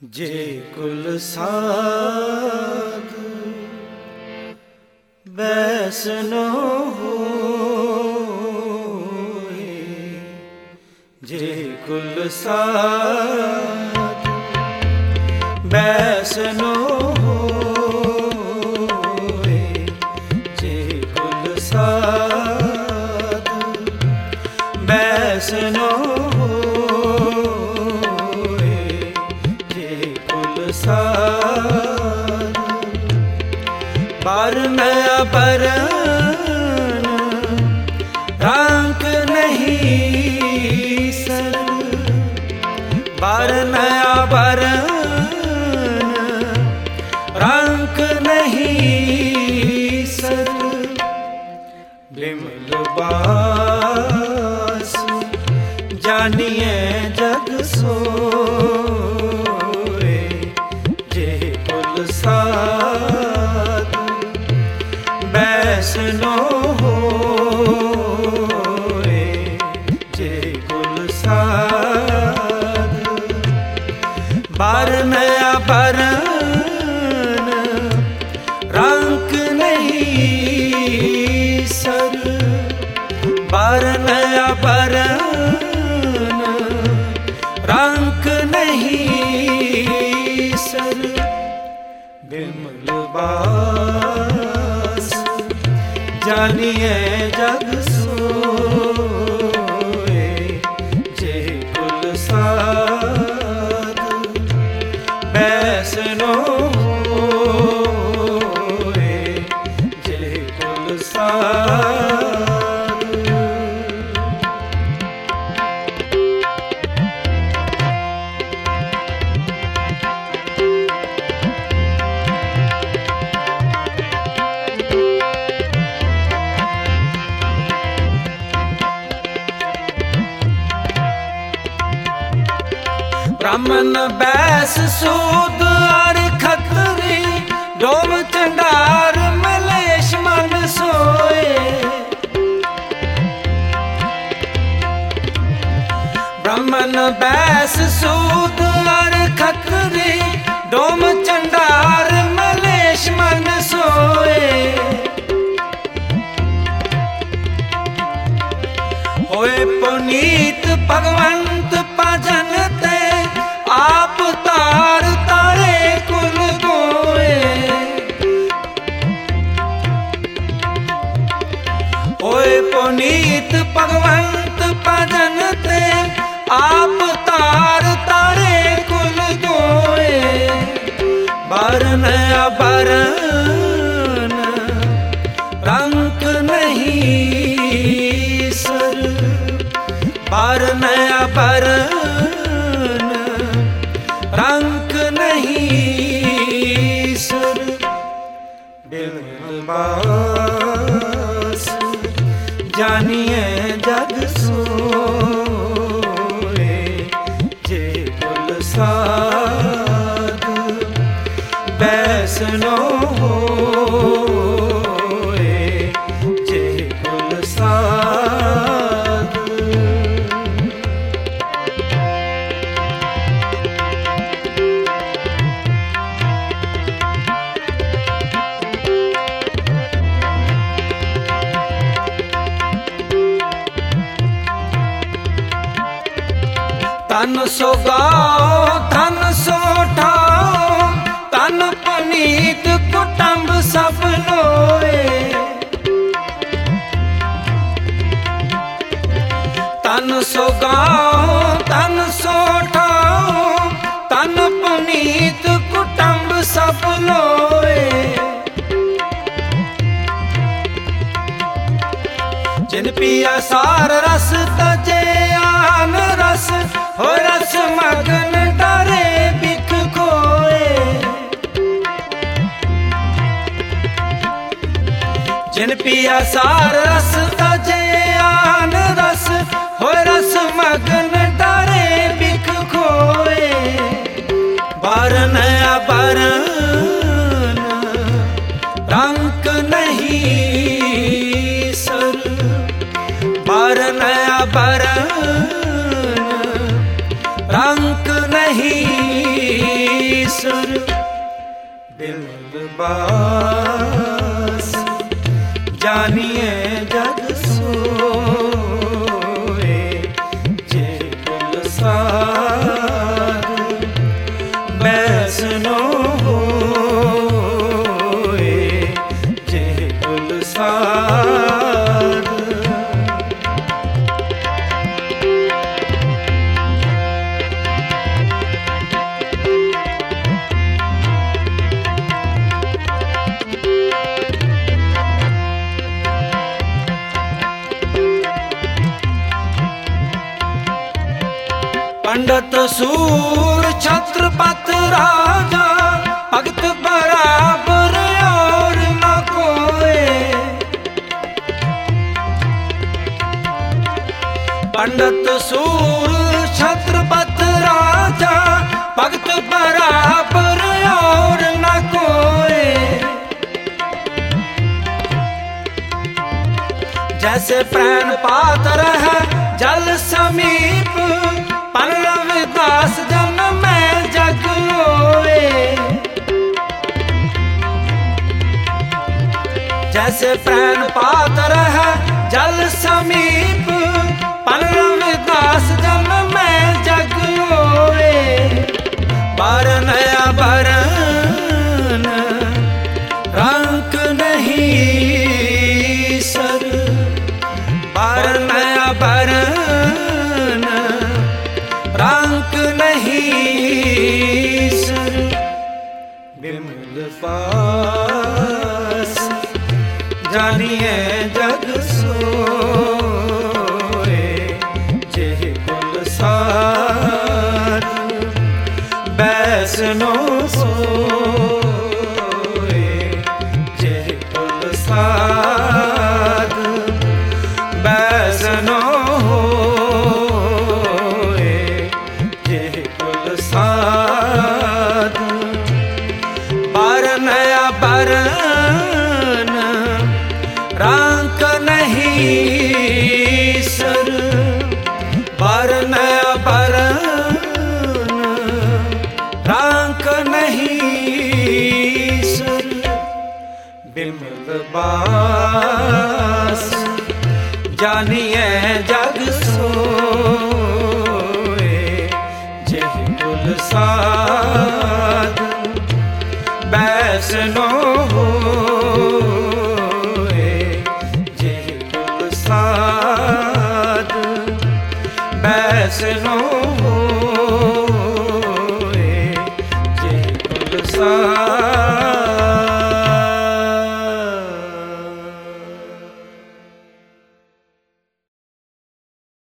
जे कुल साध बैसनो होए, जे कुल साध बैसनो होए, जे कुल साध बैसनो साध बरन बरन रंग नहीं सर, बरन बरन रंग नहीं सर, बिमल बास जानिए जग सो साध बैसनो होए, जे कुल साध बरन बरन रंग नहीं सर, बरन बरन रंग नहीं सर, बिमल बास जानिए जग सोए, जे कुल साध बैसनो होए, जे कुल साध। ब्राह्मण बैस सूद और खत्री डोम चंडार मलेश मन सोए, ब्राह्मण बैस सूद और खत्री डोम चंडार मलेश मन सोए, होए पुनीत भगवंत भजन ते आप तार तारे कुल गोए, होए पुनीत भगवंत भजन ते आप तार तारे कुल गोए, बरन बरन रंग नहीं सर, बरन बरन रंग नहीं सर, बिमल बास जानिए जग सोए, जे कुल साध बैसनो होए, जे कुल साध। तन सो गाओ धन सो ठाओ, तन पुनीत कुटुंब सब लोए, तन सो गाओ धन सो ठाओ, तन पुनीत कुटुंब सब लोए, जिन पिया सार रस तजे आन रस, हो रस मगन डारे बिख खोए, जिन पिया सार रस तजे आन रस, हो रस मगन डारे बिख खोए, बरन बरन रंग नहीं सर, बरन बरन बास जानिए जग सोए जे गुलसार बैसनो होए जे गुलसार। पंडित सूर छत्रपति राजा भगत बराबर और न कोई। पंडित सूर छत्रपति राजा भगत बराबर और न कोई। जैसे प्राण पात्र है जल समीप पर रविदास जन में जग होए। जैसे प्राण पात्र है जल समीप पर रविदास जन में जग होए। बरन या बरन रंग नहीं सर, बरन या बरन रंग नहीं सर। बिमल पास जानिए जग सोए जे गुलसार बैसनो सोए जे गुलसार बैसनो बरन या बरन रंग नहीं सर, बरन या बरन रंग नहीं सर। बिमल बास जानिए जग सोए जे गुलसार बैसनो होए जे गुलसार बैसनो होए जे गुलसार।